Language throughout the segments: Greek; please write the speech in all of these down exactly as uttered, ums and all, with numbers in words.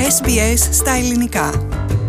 Ες Μπι Ες στα ελληνικά.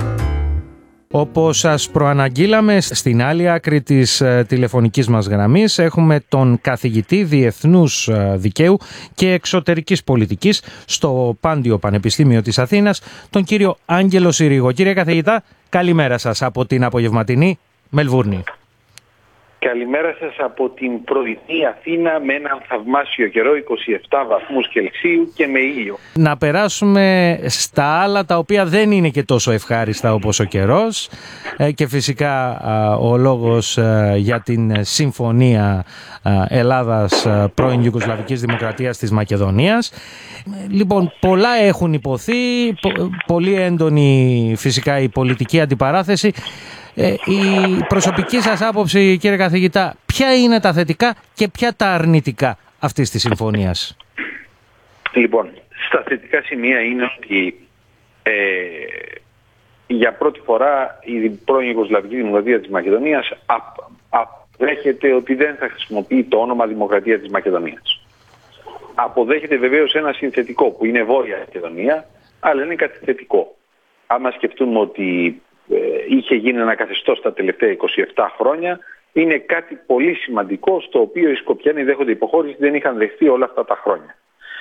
Όπως σας προαναγγείλαμε, στην άλλη άκρη της ε, τηλεφωνικής μας γραμμής έχουμε τον καθηγητή Διεθνούς ε, Δικαίου και Εξωτερικής Πολιτικής στο Πάντιο Πανεπιστήμιο της Αθήνας, τον κύριο Άγγελο Συρίγο. Κύριε καθηγητά, καλημέρα σας από την απογευματινή Μελβούρνη. Καλημέρα σας από την πρωινή Αθήνα με έναν θαυμάσιο καιρό, είκοσι επτά βαθμούς Κελσίου και με ήλιο. Να περάσουμε στα άλλα τα οποία δεν είναι και τόσο ευχάριστα όπως ο καιρός και φυσικά ο λόγος για την συμφωνία Ελλάδας πρώην Ιουγκοσλαβικής Δημοκρατίας της Μακεδονίας. Λοιπόν, πολλά έχουν υποθεί, πολύ έντονη φυσικά η πολιτική αντιπαράθεση. Ε, η προσωπική σας άποψη, κύριε καθηγητά, ποια είναι τα θετικά και ποια τα αρνητικά αυτής της συμφωνίας? Λοιπόν, στα θετικά σημεία είναι ότι ε, για πρώτη φορά η πρώην Ιουγκοσλαβική Δημοκρατία της Μακεδονίας αποδέχεται ότι δεν θα χρησιμοποιεί το όνομα Δημοκρατία της Μακεδονίας. Αποδέχεται βεβαίως ένα συνθετικό που είναι Βόρεια Μακεδονία, αλλά είναι κάτι θετικό. Άμα σκεφτούμε ότι είχε γίνει ένα καθεστώς τα τελευταία είκοσι επτά χρόνια, είναι κάτι πολύ σημαντικό στο οποίο οι Σκοπιάνοι δέχονται υποχώρηση, δεν είχαν δεχθεί όλα αυτά τα χρόνια.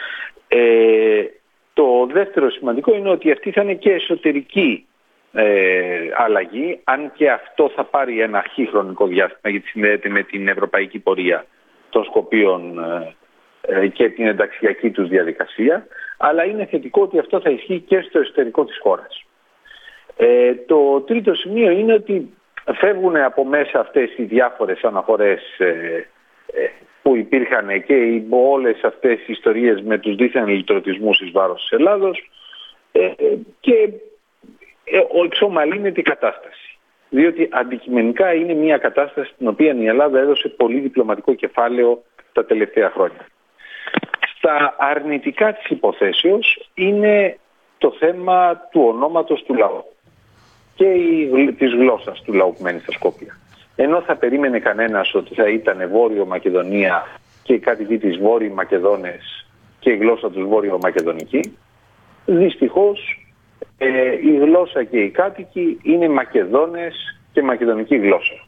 Ε, το δεύτερο σημαντικό είναι ότι αυτή θα είναι και εσωτερική ε, αλλαγή, αν και αυτό θα πάρει ένα αρχή χρονικό διάστημα γιατί συνδέεται με την ευρωπαϊκή πορεία των Σκοπίων ε, ε, και την ενταξιακή τους διαδικασία, αλλά είναι θετικό ότι αυτό θα ισχύει και στο εσωτερικό της χώρας. Ε, το τρίτο σημείο είναι ότι φεύγουν από μέσα αυτές οι διάφορες αναφορές ε, ε, που υπήρχαν και οι, όλες αυτές οι ιστορίες με τους δίθεν λιτρωτισμούς εις βάρος της Ελλάδος ε, και ε, εξομαλύνεται η κατάσταση. Διότι αντικειμενικά είναι μια κατάσταση στην οποία η Ελλάδα έδωσε πολύ διπλωματικό κεφάλαιο τα τελευταία χρόνια. Στα αρνητικά της υποθέσεως είναι το θέμα του ονόματος του λαού και η, της γλώσσας του λαού που μένει στα Σκόπια. Ενώ θα περίμενε κανένας ότι θα ήταν Βόρειο Μακεδονία και οι κάτοικοι της Βόρειοι Μακεδόνες και η γλώσσα τους Βόρειο Μακεδονική, δυστυχώς ε, η γλώσσα και οι κάτοικοι είναι Μακεδόνες και μακεδονική γλώσσα.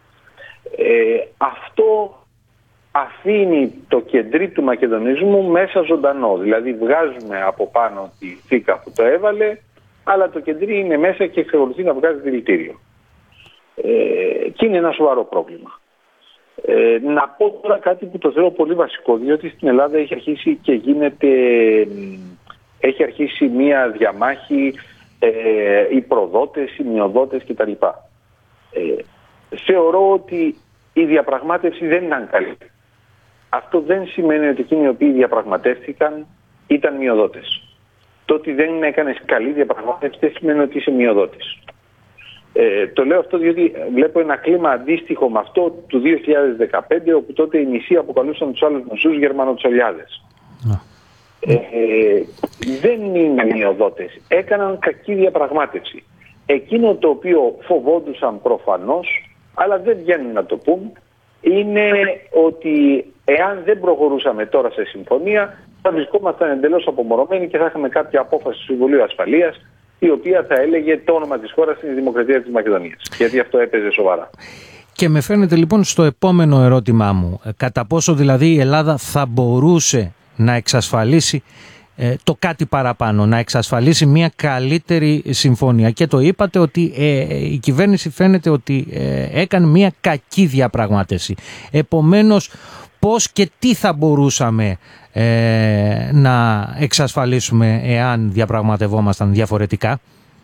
Ε, αυτό αφήνει το κεντρί του μακεδονισμού μέσα ζωντανό. Δηλαδή βγάζουμε από πάνω τη θήκα που το έβαλε, αλλά το κεντρί είναι μέσα και εξακολουθεί να βγάζει δηλητήριο. Ε, και είναι ένα σοβαρό πρόβλημα. Ε, να πω τώρα κάτι που το θεωρώ πολύ βασικό, διότι στην Ελλάδα έχει αρχίσει και γίνεται, έχει αρχίσει μία διαμάχη ε, οι προδότες, οι μειοδότες κτλ. Ε, θεωρώ ότι η διαπραγμάτευση δεν ήταν καλή. Αυτό δεν σημαίνει ότι εκείνοι οι οποίοι διαπραγματεύτηκαν ήταν μειοδότες. Το ότι δεν έκανες καλή διαπραγμάτευση δεν σημαίνει ότι είσαι μειοδότης. Ε, το λέω αυτό διότι βλέπω ένα κλίμα αντίστοιχο με αυτό του δύο χιλιάδες δεκαπέντε, όπου τότε οι νησί αποκαλούσαν τους άλλους νησούς Γερμανοτσολιάδες. Mm. Ε, ε, δεν είναι μειοδότες. Έκαναν κακή διαπραγμάτευση. Εκείνο το οποίο φοβόντουσαν προφανώς, αλλά δεν βγαίνουν να το πούν, είναι ότι εάν δεν προχωρούσαμε τώρα σε συμφωνία, θα βρισκόμασταν εντελώς απομονωμένοι και θα είχαμε κάποια απόφαση του Συμβουλίου Ασφαλείας, η οποία θα έλεγε το όνομα της χώρας είναι η Δημοκρατία της Μακεδονίας. Γιατί αυτό έπαιζε σοβαρά. Και με φαίνεται λοιπόν στο επόμενο ερώτημά μου, κατά πόσο δηλαδή η Ελλάδα θα μπορούσε να εξασφαλίσει ε, το κάτι παραπάνω, να εξασφαλίσει μια καλύτερη συμφωνία. Και το είπατε ότι ε, η κυβέρνηση φαίνεται ότι ε, έκανε μια κακή διαπραγμάτευση. Επομένως, πώς και τι θα μπορούσαμε ε, να εξασφαλίσουμε εάν διαπραγματευόμασταν διαφορετικά?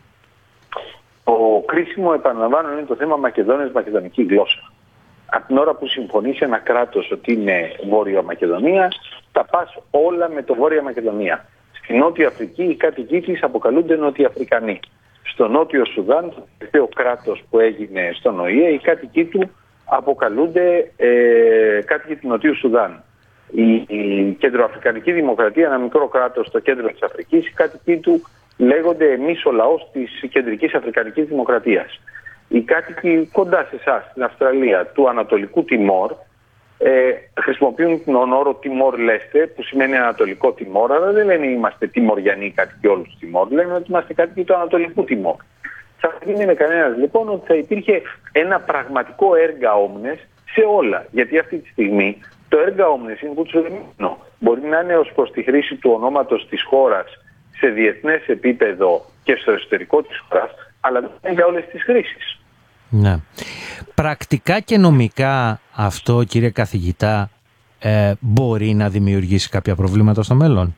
Το κρίσιμο, επαναλαμβάνω, είναι το θέμα Μακεδόνες, μακεδονική γλώσσα. Από την ώρα που συμφωνεί ένα κράτος ότι είναι Βόρεια Μακεδονία, τα πας όλα με το Βόρεια Μακεδονία. Στη Νότια Αφρική οι κάτοικοι της αποκαλούνται Νοτιοαφρικανοί. Στο Νότιο Σουδάν, το τελευταίο κράτος που έγινε στον Ο Η Ε, οι κάτοικοι του αποκαλούνται ε, κάτοικοι του Νοτιού Σουδάν. Η, η Κεντροαφρικανική Δημοκρατία, ένα μικρό κράτος στο κέντρο της Αφρικής, οι κάτοικοι του λέγονται εμείς ο λαός της Κεντρικής Αφρικανικής Δημοκρατίας. Οι κάτοικοι κοντά σε εσάς, στην Αυστραλία, του Ανατολικού Τιμόρ, ε, χρησιμοποιούν τον όρο Τιμόρ Λέστε, που σημαίνει Ανατολικό Τιμόρ, αλλά δεν λένε είμαστε τιμοριανοί κατοικοί όλου του Τιμόρ, λένε ότι είμαστε κατοικοί του Ανατολικού Τιμόρ. Θα δίνει με κανένας λοιπόν ότι θα υπήρχε ένα πραγματικό έργα όμνες σε όλα. Γιατί αυτή τη στιγμή το έργα όμνες είναι κουτσουρεμένο. Μπορεί να είναι ως προς τη χρήση του ονόματος της χώρας σε διεθνές επίπεδο και στο εσωτερικό της χώρας, αλλά δεν είναι για όλες τις χρήσεις. Ναι. Πρακτικά και νομικά αυτό, κύριε καθηγητά, ε, μπορεί να δημιουργήσει κάποια προβλήματα στο μέλλον?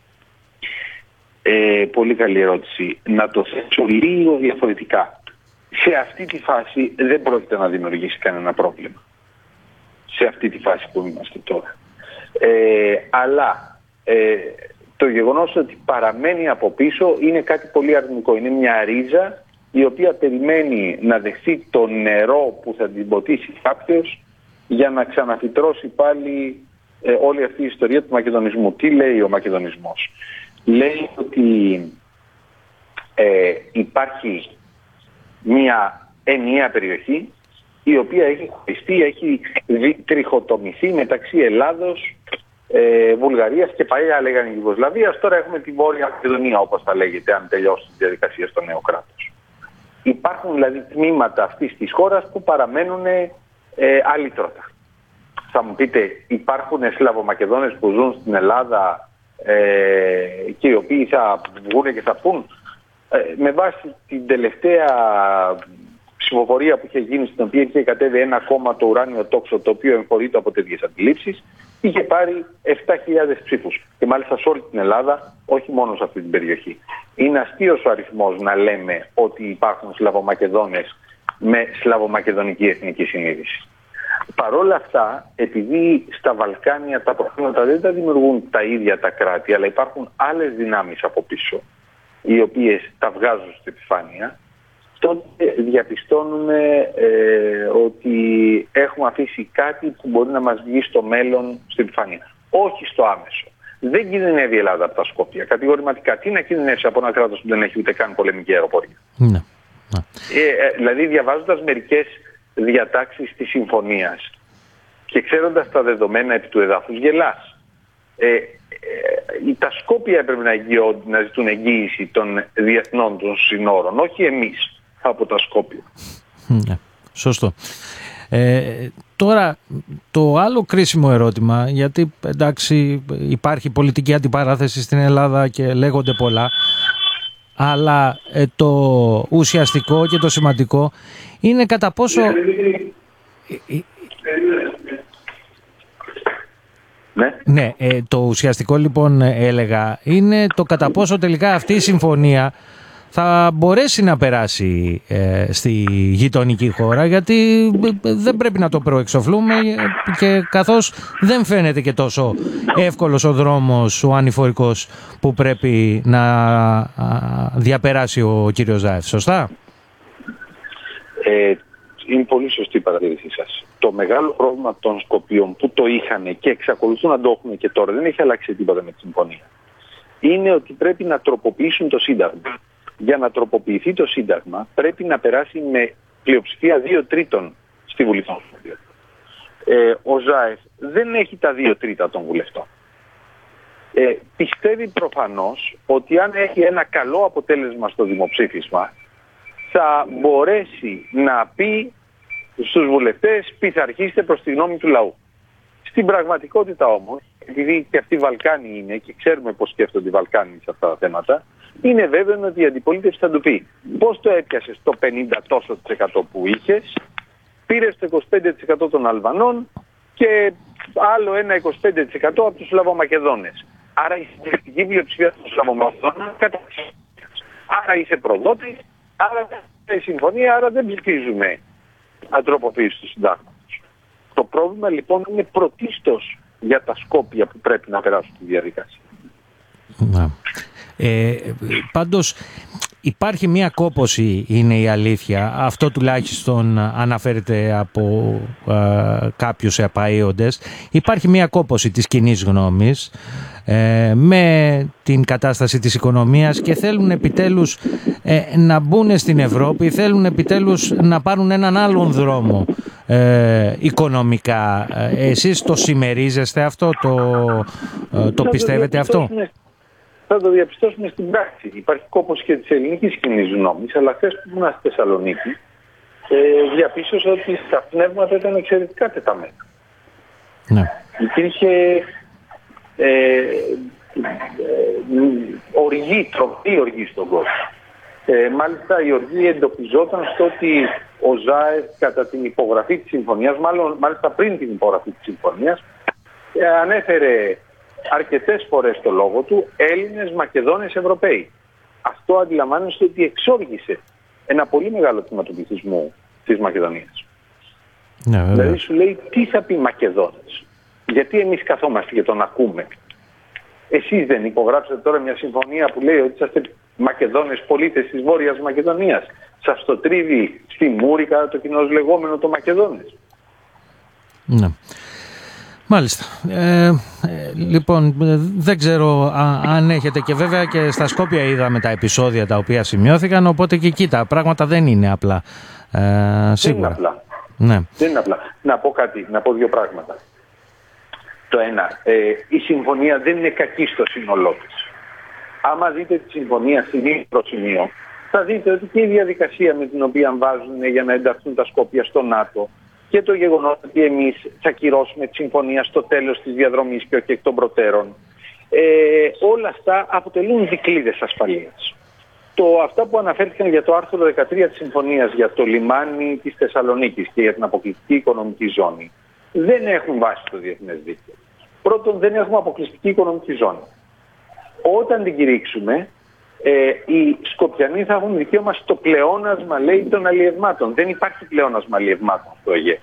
Ε, πολύ καλή ερώτηση. Να το θέσω λίγο διαφορετικά. Σε αυτή τη φάση δεν πρόκειται να δημιουργήσει κανένα πρόβλημα. Σε αυτή τη φάση που είμαστε τώρα. Ε, αλλά ε, το γεγονός ότι παραμένει από πίσω είναι κάτι πολύ αρνητικό. Είναι μια ρίζα η οποία περιμένει να δεχθεί το νερό που θα την ποτίσει κάποιος για να ξαναφυτρώσει πάλι ε, όλη αυτή η ιστορία του μακεδονισμού. Τι λέει ο μακεδονισμός? Λέει ότι ε, υπάρχει μια ενιαία περιοχή η οποία έχει χωριστεί, έχει τριχοτομηθεί μεταξύ Ελλάδος, ε, Βουλγαρίας και παλιά λέγανε Ιουγκοσλαβίας. Τώρα έχουμε τη Βόρεια Μακεδονία, όπως θα λέγεται, αν τελειώσει τη διαδικασία στο νέο κράτος. Υπάρχουν δηλαδή τμήματα αυτής της χώρας που παραμένουν ε, αλήτρωτα. Θα μου πείτε, υπάρχουν Σλαβομακεδόνες που ζουν στην Ελλάδα ε, και οι οποίοι θα βγουν και θα πούν. Ε, με βάση την τελευταία ψηφοφορία που είχε γίνει, στην οποία είχε κατέβει ένα κόμμα, το Ουράνιο Τόξο, το οποίο εμφορείται από τέτοιες αντιλήψεις, είχε πάρει επτά χιλιάδες ψήφους. Και μάλιστα σε όλη την Ελλάδα, όχι μόνο σε αυτή την περιοχή. Είναι αστείος ο αριθμός να λέμε ότι υπάρχουν Σλαβομακεδόνες με σλαβομακεδονική εθνική συνείδηση. Παρ' όλα αυτά, επειδή στα Βαλκάνια τα προβλήματα δεν τα δημιουργούν τα ίδια τα κράτη, αλλά υπάρχουν άλλες δυνάμεις από πίσω, οι οποίες τα βγάζουν στην επιφάνεια, τότε διαπιστώνουμε ε, ότι έχουμε αφήσει κάτι που μπορεί να μας βγει στο μέλλον στην επιφάνεια. Όχι στο άμεσο. Δεν κινδυνεύει η Ελλάδα από τα Σκόπια. Κατηγορηματικά. Τι να κινδυνεύσει από ένα κράτος που δεν έχει ούτε καν πολεμική αεροπορία? Ναι. Ε, ε, δηλαδή, διαβάζοντας μερικές διατάξεις της συμφωνίας και ξέροντας τα δεδομένα επί του εδάφους, γελάς. Ε, ε, τα Σκόπια έπρεπε να, εγγυώ, να ζητούν εγγύηση των διεθνών των συνόρων, όχι εμείς από τα Σκόπια. Ναι, σωστό. Ε, τώρα το άλλο κρίσιμο ερώτημα, γιατί εντάξει υπάρχει πολιτική αντιπαράθεση στην Ελλάδα και λέγονται πολλά, αλλά ε, το ουσιαστικό και το σημαντικό είναι κατά πόσο... Ναι, ναι ε, το ουσιαστικό λοιπόν έλεγα είναι το κατά πόσο τελικά αυτή η συμφωνία θα μπορέσει να περάσει ε, στη γειτονική χώρα, γιατί δεν πρέπει να το προεξοφλούμε και καθώς δεν φαίνεται και τόσο εύκολος ο δρόμος, ο ανηφορικός που πρέπει να διαπεράσει ο κύριος Ζάεφ. Σωστά? Ε, είναι πολύ σωστή η παρατήρησή σας. Το μεγάλο πρόβλημα των Σκοπίων που το είχαν και εξακολουθούν να το έχουν και τώρα, δεν έχει αλλάξει τίποτα με τη συμφωνία, είναι ότι πρέπει να τροποποιήσουν το Σύνταγμα. Για να τροποποιηθεί το Σύνταγμα πρέπει να περάσει με πλειοψηφία δύο τρίτων στη Βουλή των Σκοπίων. Ε, ο Ζάεφ δεν έχει τα δύο τρίτα των βουλευτών. Ε, πιστεύει προφανώς ότι αν έχει ένα καλό αποτέλεσμα στο δημοψήφισμα θα μπορέσει να πει στους βουλευτές πειθαρχήστε προς τη γνώμη του λαού. Στην πραγματικότητα όμως, επειδή και αυτοί οι Βαλκάνοι είναι και ξέρουμε πώς σκέφτονται οι Βαλκάνοι σε αυτά τα θέματα, είναι βέβαιο ότι η αντιπολίτευση θα του πει πώς το έπιασες το πενήντα τόσο τοις εκατό που είχες, πήρες το είκοσι πέντε τοις εκατό των Αλβανών και άλλο ένα είκοσι πέντε τοις εκατό από τους Σλαβομακεδόνες. Άρα η συντριπτική πλειοψηφία των Σλαβομακεδόνων καταξιώνει. Άρα είσαι προδότης, άρα δεν η συμφωνία, άρα δεν ψηφίζουμε αντροποποίηση του συντάγματος. Το πρόβλημα λοιπόν είναι πρωτίστως για τα Σκόπια που πρέπει να περάσουν τη διαδικασία. Να. Ε, πάντως υπάρχει μια κόπωση, είναι η αλήθεια. Αυτό τουλάχιστον αναφέρεται από ε, κάποιους επαΐοντες. Υπάρχει μια κόπωση της κοινής γνώμης ε, με την κατάσταση της οικονομίας και θέλουν επιτέλους ε, να μπουν στην Ευρώπη, θέλουν επιτέλους να πάρουν έναν άλλον δρόμο ε, οικονομικά. Ε, εσείς το συμμερίζεστε αυτό, το, ε, το πιστεύετε το αυτό? Θα το διαπιστώσουμε στην πράξη. Υπάρχει κόπος και της ελληνικής κοινής γνώμης, αλλά χθες που ήμουν στη Θεσσαλονίκη, ε, διαπίστωσα ότι τα πνεύματα ήταν εξαιρετικά τεταμένα. Ναι. Υπήρχε ε, ε, οργή, τροπή οργή στον κόσμο. Ε, μάλιστα η οργή εντοπιζόταν στο ότι ο Ζάεφ κατά την υπογραφή της συμφωνίας, μάλλον μάλιστα πριν την υπογραφή της συμφωνίας, ε, ανέφερε αρκετές φορές το λόγο του Έλληνες, Μακεδόνες, Ευρωπαίοι. Αυτό αντιλαμβάνεστε ότι εξόργησε ένα πολύ μεγάλο τμήμα του πληθυσμού της Μακεδονίας. Ναι, δηλαδή σου λέει τι θα πει Μακεδόνες. Γιατί εμείς καθόμαστε και τον ακούμε. Εσείς δεν υπογράψατε τώρα μια συμφωνία που λέει ότι είσαστε Μακεδόνες πολίτες της Βόρειας Μακεδονίας. Σας το τρίβει στη μούρη κατά το κοινώς λεγόμενο το Μακεδόνες. Ναι. Μάλιστα. Ε, ε, λοιπόν, δεν ξέρω α, αν έχετε, και βέβαια και στα Σκόπια είδαμε τα επεισόδια τα οποία σημειώθηκαν, οπότε και εκεί τα πράγματα δεν είναι απλά. Ε, σίγουρα. Δεν είναι απλά. Ναι. Δεν είναι απλά. Να πω κάτι, να πω δύο πράγματα. Το ένα, ε, η συμφωνία δεν είναι κακή στο σύνολό της. Άμα δείτε τη συμφωνία σημείο προς σημείο, θα δείτε ότι και η διαδικασία με την οποία βάζουν για να ενταχθούν τα Σκόπια στο ΝΑΤΟ και το γεγονός ότι εμείς θα κυρώσουμε τη συμφωνία στο τέλος της διαδρομής και όχι εκ των προτέρων, ε, όλα αυτά αποτελούν δικλείδες ασφαλείας. Το, αυτά που αναφέρθηκαν για το άρθρο δεκατρία της συμφωνίας για το λιμάνι της Θεσσαλονίκης και για την αποκλειστική οικονομική ζώνη δεν έχουν βάση στο διεθνές δίκαιο. Πρώτον, δεν έχουμε αποκλειστική οικονομική ζώνη. Όταν την κηρύξουμε, ε, οι Σκοπιανοί θα έχουν δικαίωμα στο πλεόνασμα, λέει, των αλλιευμάτων. Δεν υπάρχει πλεόνασμα αλλιευμάτων στο Αιγαίο.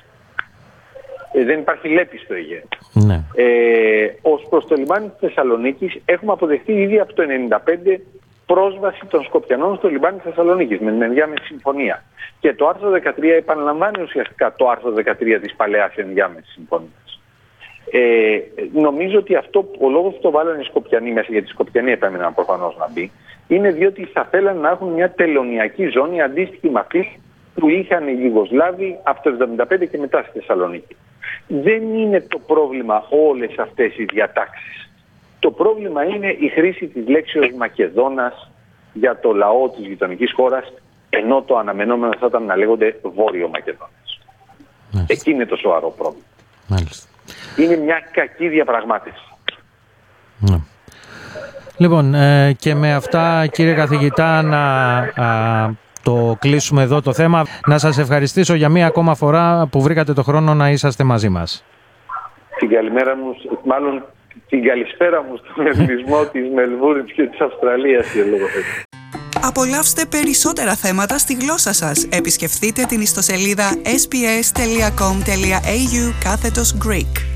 Ε, δεν υπάρχει λέπη στο Αιγαίο. Ναι. Ε, ως προς το λιμάνι της Θεσσαλονίκης έχουμε αποδεχτεί ήδη από το χίλια εννιακόσια ενενήντα πέντε πρόσβαση των Σκοπιανών στο λιμάνι της Θεσσαλονίκης με την ενδιάμεση συμφωνία. Και το άρθρο δεκατρία επαναλαμβάνει ουσιαστικά το άρθρο δεκατρία της παλαιάς ενδιάμεσης συμφωνίας. Ε, νομίζω ότι αυτό, ο λόγος που το βάλανε οι Σκοπιανοί μέσα, γιατί οι Σκοπιανοί επέμεναν προφανώς να μπει, είναι διότι θα θέλανε να έχουν μια τελωνιακή ζώνη αντίστοιχη με αυτή που είχαν οι Ιουγκοσλάβοι από το εβδομήντα πέντε και μετά στη Θεσσαλονίκη. Δεν είναι το πρόβλημα όλες αυτές οι διατάξεις. Το πρόβλημα είναι η χρήση της λέξεως Μακεδόνας για το λαό της γειτονικής χώρας, ενώ το αναμενόμενο θα ήταν να λέγονται Βόρειο Μακεδόνες. Εκεί είναι το σοβαρό πρόβλημα. Μάλιστα. Είναι μια κακή διαπραγμάτευση. Ναι. Λοιπόν, ε, και με αυτά, κύριε καθηγητά, να α, το κλείσουμε εδώ το θέμα. Να σας ευχαριστήσω για μία ακόμα φορά που βρήκατε το χρόνο να είσαστε μαζί μας. Την καλημέρα μου, μάλλον την καλησπέρα μου στον εθνισμό της Μελβούρνης και της Αυστραλίας. Απολαύστε περισσότερα θέματα στη γλώσσα σας. Επισκεφτείτε την ιστοσελίδα ες μπι ες τελεία κομ τελεία έι γιου κάθετος Greek.